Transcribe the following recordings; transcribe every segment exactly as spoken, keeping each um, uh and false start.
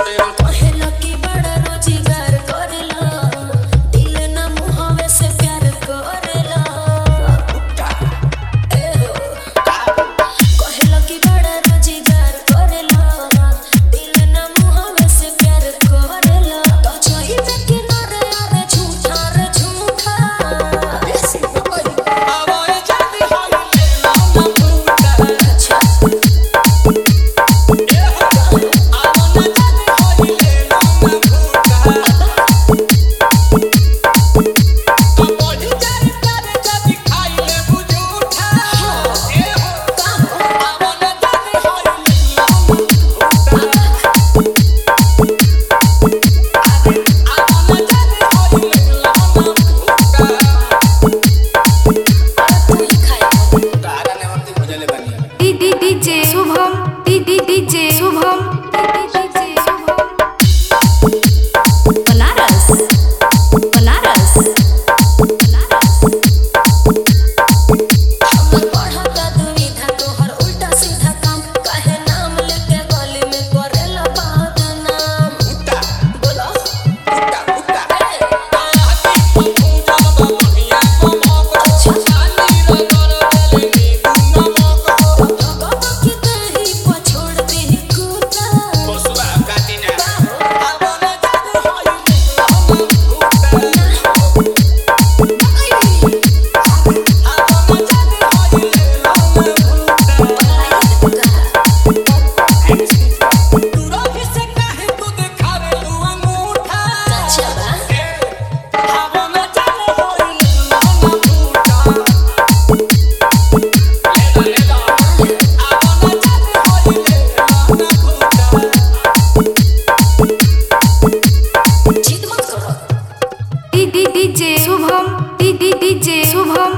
DJ Shubham DJ Shubham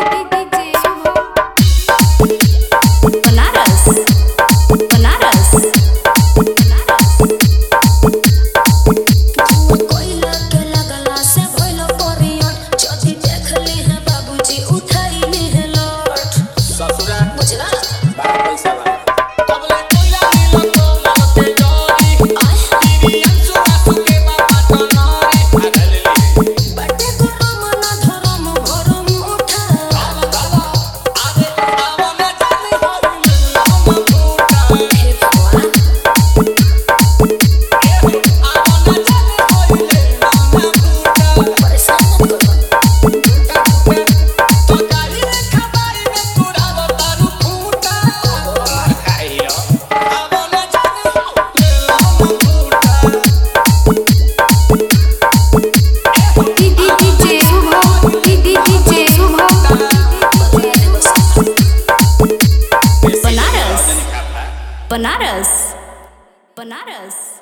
Banaras Banaras कोयला के लगला से भइलो परियन जदी देखली है बाबूजी उठाइली है लौट ससुरा बुझला बड़ा पैसा बा तबले कोयला नीलो तो लगते डोरी तेरी अंसु आंसू के बाबा तो नारी आगले बटे को रमना धरम भरम उठा आगे आवा में जाने होई लम फूटा हे भगवान आवा में जाने होई लम फूटा परेशान मत करो तो गाड़ी रे खबारी में तुराव तारू फूटा आइयो आवा में जाने होई लम फूटा डीजे शुभम डीजे शुभम बनारस बनारस बनारस